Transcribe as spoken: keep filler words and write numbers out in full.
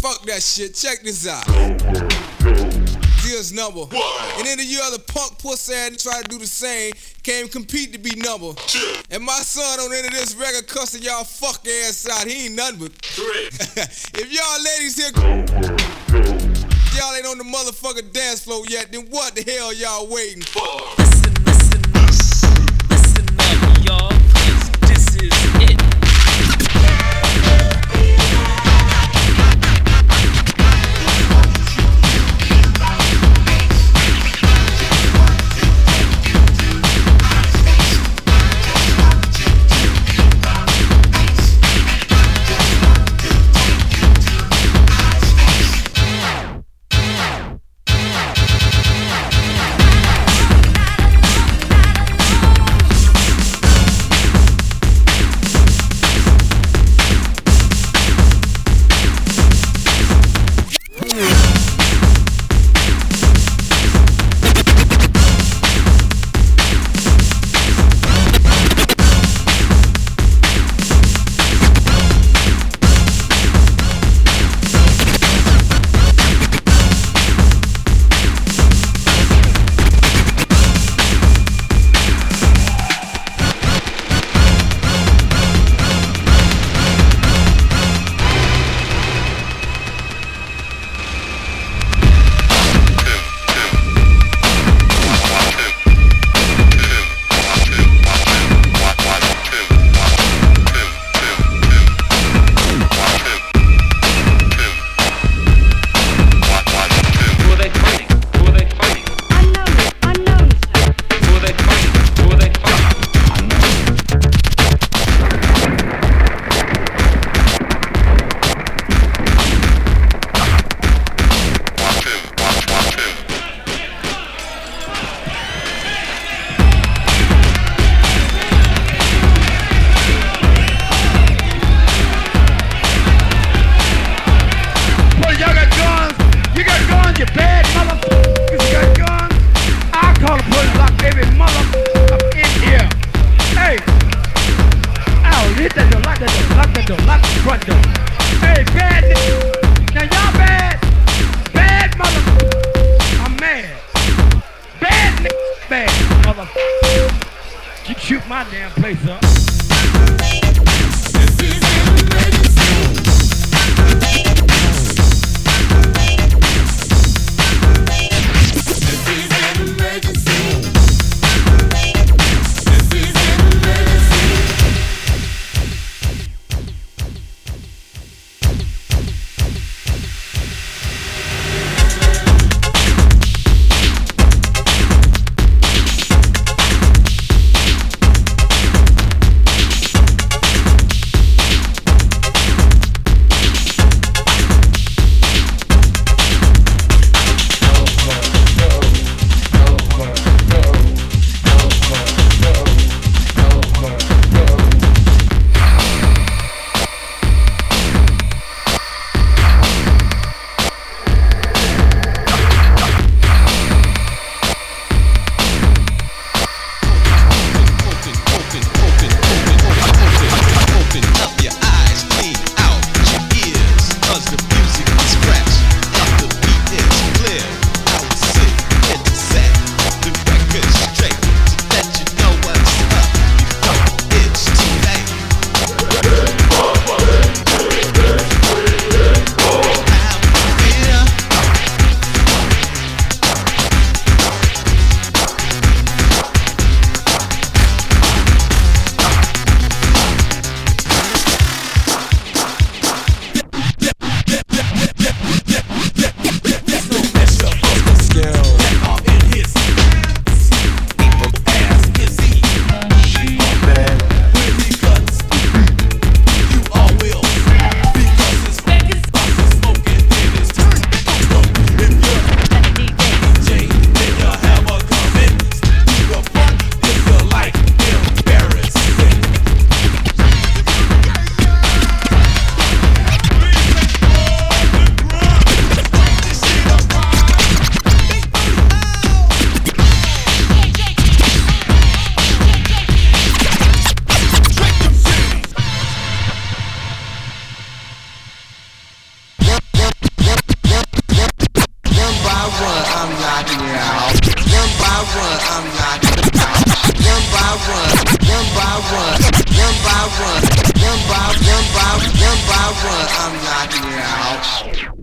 fuck that shit. Check this out. Deal's number. What? And then the year the punk pussy had tried to do the same, came compete to be number. Two. And my son on the end of this record cussing y'all fuck ass out. He ain't nothing but. Three. If y'all ladies here, y'all ain't on the motherfucking dance floor yet, then what the hell y'all waiting for? Listen, listen, listen up, y'all. This is it. knocking you out. One by one, I'm knocking you out. One by one, one by one, one by one, one by one by one by one, I'm knocking you out.